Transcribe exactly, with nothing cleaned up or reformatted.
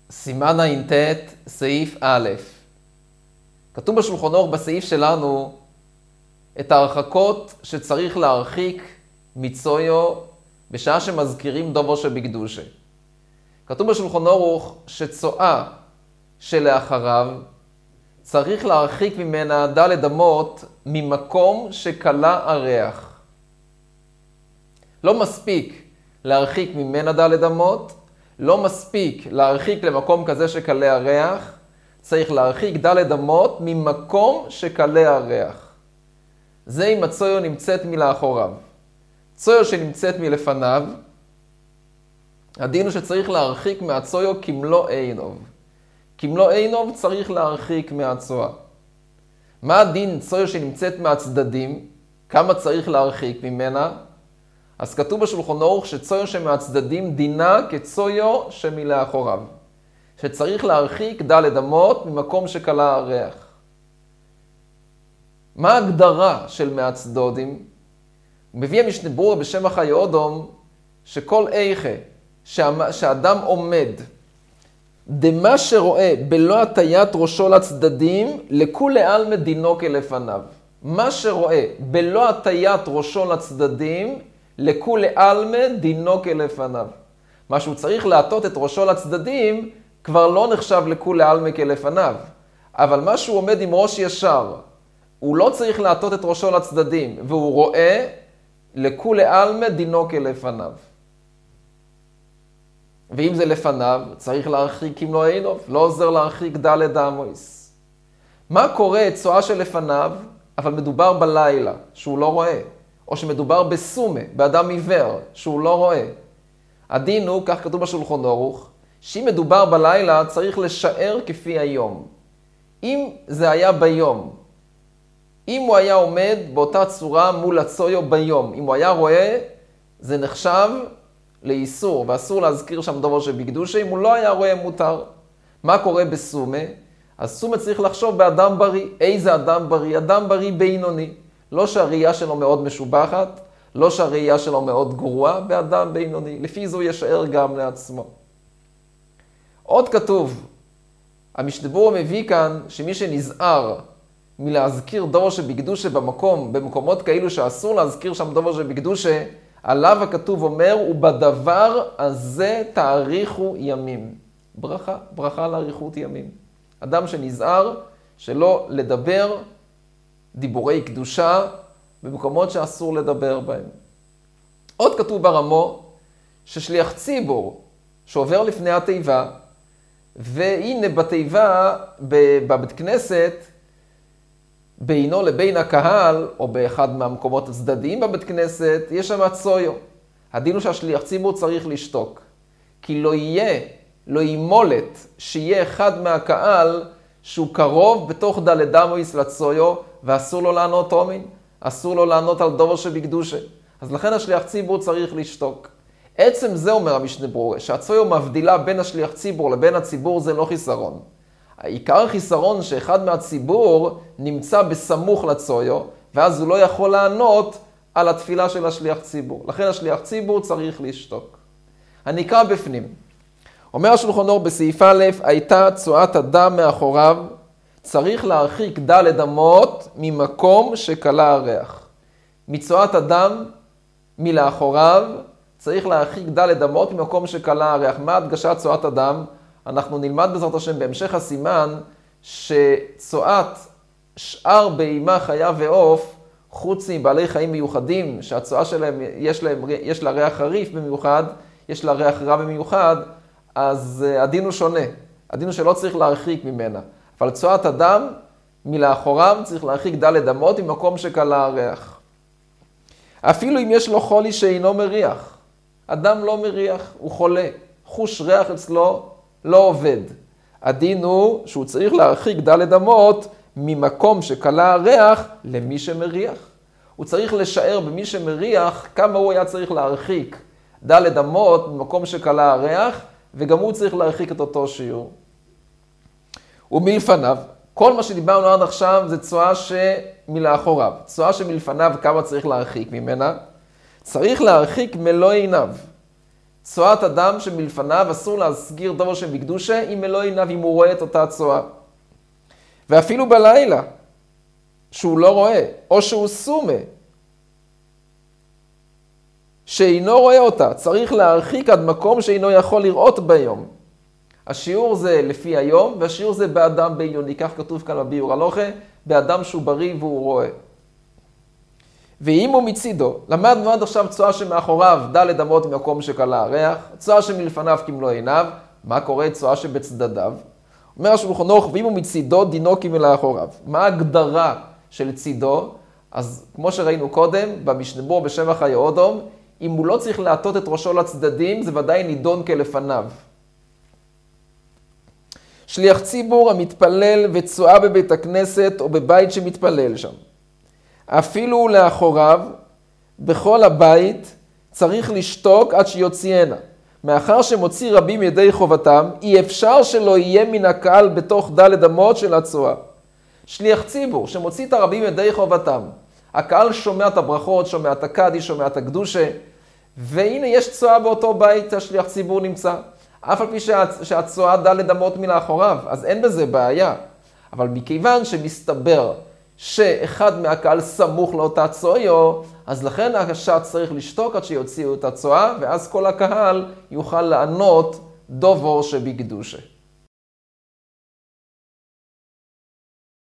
סימן ע"ט, סעיף א'. כתוב בשולחן אורוך בסעיף שלנו את ההרחקות שצריך להרחיק מצויו בשעה שמזכירים דובו שבקדושה. כתוב בשולחן אורוך שצואה שלאחריו צריך להרחיק ממנה דלת אמות ממקום שקלה הריח. לא מספיק להרחיק ממנה דלת אמות, לא מספיק להרחיק למקום כזה שקלה הריח, צריך להרחיק דלת אמות ממקום שקלה הריח. זה אם הצויו נמצאת מלאחוריו. צויו שנמצאת מלפניו, הדין הוא שצריך להרחיק מהצויו כמלוא עינוב. כמלוא עינוב צריך להרחיק מהצואה. מה הדין צויו שנמצאת מהצדדים? כמה צריך להרחיק ממנה? אז כתוב בשולחן אורוך שצויו שמהצדדים דינה כצויו שמלאחוריו. שצריך להרחיק דלת אמות ממקום שקלה הריח. מה ההגדרה של מהצדודים? מביא המשנה ברורה בשם החיי אודום שכל איכה שאדם עומד דמה שרואה בלא הטיית ראשו לצדדים לכולי עלמא דינו כלפניו. מה שרואה בלא הטיית ראשו לצדדים לכולי עלמא דינו כלפניו. מה שהוא צריך להטות את ראשו לצדדים כבר לא נחשב לכולי עלמא כלפניו. אבל מה שהוא עומד עם ראש ישר, הוא לא צריך להטות את ראשו לצדדים, והוא רואה לכולי עלמא דינו כלפניו. ואם זה לפניו, צריך להרחיק כמלוא עינוב, לא עוזר להרחיק דלת אמות. מה קורה צואה שלפניו, אבל מדובר בלילה, שהוא לא רואה, או שמדובר בסומה, באדם עיוור, שהוא לא רואה. הדין הוא, כך כתוב בשולחן אורוך, שאם מדובר בלילה, צריך לשער כפי היום. אם זה היה ביום, אם הוא היה עומד באותה צורה מול הצויו ביום, אם הוא היה רואה, זה נחשב לאיסור, ואסור להזכיר שם דבר שבקדושה, אם הוא לא היה רואה מותר. מה קורה בסומה? אז סומה צריך לחשוב באדם בריא. איזה אדם בריא? אדם בריא בינוני. לא שהראייה שלו מאוד משובחת, לא שהראייה שלו מאוד גרועה, באדם בינוני. לפי זו ישאר גם לעצמו. עוד כתוב, המשנה ברורה מביא כאן שמי שנזהר מלהזכיר דבר שבקדושה במקום, במקומות כאלו שאסור להזכיר שם דבר שבקדושה, עליו הכתוב אומר, ובדבר הזה תאריכו ימים. ברכה, ברכה על אריכות ימים. אדם שנזהר שלא לדבר דיבורי קדושה במקומות שאסור לדבר בהם. עוד כתוב ברמו ששליח ציבור שעובר לפני התיבה, והנה בתיבה, בבית כנסת, בינו לבין הקהל, או באחד מהמקומות הצדדיים בבית כנסת, יש שם צויו. הדין הוא שהשליח ציבור צריך לשתוק. כי לא יהיה, לא ימולת, שיהיה אחד מהקהל שהוא קרוב בתוך דלת אמות לצויו, ואסור לו לענות אומין, אסור לו לענות על דבר שבקדושה. אז לכן השליח ציבור צריך לשתוק. עצם זה אומר המשנה ברורה, שהצויו מבדילה בין השליח ציבור לבין הציבור זה לא חיסרון. העיקר החיסרון שאחד מהציבור נמצא בסמוך לצויו, ואז הוא לא יכול לענות על התפילה של השליח ציבור. לכן השליח ציבור צריך לשתוק. אני אקרא בפנים. אומר השולחן אורוך בסעיף א', הייתה צואת אדם מאחוריו, צריך להרחיק דלת אמות ממקום שקלה הריח. מצואת אדם מלאחוריו, צריך להרחיק דלת אמות ממקום שקלה הריח. מה הדגשת צואת אדם? אנחנו נלמד בעזרת השם בהמשך הסימן שצואת שאר בהמה חיה ועוף, חוץ מבעלי חיים מיוחדים, שהצואה שלהם יש, להם, יש לה ריח חריף במיוחד, יש לה ריח רע במיוחד, אז הדין הוא שונה. הדין הוא שלא צריך להרחיק ממנה. אבל צואת אדם מלאחוריו צריך להרחיק דלת אמות ממקום שקלה הריח. אפילו אם יש לו חולי שאינו מריח. אדם לא מריח, הוא חולה. חוש ריח אצלו לא עובד. הדין הוא שהוא צריך להרחיק דלת אמות ממקום שקלה הריח למי שמריח. הוא צריך לשער במי שמריח כמה הוא היה צריך להרחיק דלת אמות ממקום שקלה הריח, וגם הוא צריך להרחיק את אותו שיעור. ומלפניו, כל מה שדיברנו עד עכשיו זה צואה שמלאחוריו. צואה שמלפניו כמה צריך להרחיק ממנה? צריך להרחיק מלוא עיניו. צואת אדם שמלפניו אסור להסגיר דובר שבקדושה, אם אלוה עיניו, אם הוא רואה את אותה צואה. ואפילו בלילה, שהוא לא רואה, או שהוא סומה, שאינו רואה אותה, צריך להרחיק עד מקום שאינו יכול לראות ביום. השיעור זה לפי היום, והשיעור זה באדם בעליוני, כך כתוב כאן בביאור הלוכה, באדם שהוא בריא והוא רואה. ואם הוא מצידו, למדנו עד עכשיו צואה שמאחוריו ד' אמות ממקום שקלה הריח, צואה שמלפניו כמלוא עיניו, מה קורה צואה שבצדדיו? אומר השולחן ערוך, ואם הוא מצידו דינו כמלאחוריו. מה ההגדרה של צידו? אז כמו שראינו קודם, במשנה בשם חיי אודום, אם הוא לא צריך להטות את ראשו לצדדים, זה ודאי נידון כלפניו. שליח ציבור המתפלל וצואה בבית הכנסת או בבית שמתפלל שם. אפילו לאחוריו, בכל הבית, צריך לשתוק עד שיוציאנה. מאחר שמוציא רבים ידי חובתם, אי אפשר שלא יהיה מן הקהל בתוך ד' אמות של הצואה. שליח ציבור שמוציא את הרבים ידי חובתם. הקהל שומע את הברכות, שומע את הקדיש, שומע את הקדושה, והנה יש צואה באותו בית, השליח ציבור נמצא. אף על פי שהצואה ד' אמות מלאחוריו, אז אין בזה בעיה. אבל מכיוון שמסתבר שאחד מהקהל סמוך לאותה צואה, אז לכן השעה צריך לשתוק עד שיוציאו את הצואה, ואז כל הקהל יוכל לענות דובר שבקדושה.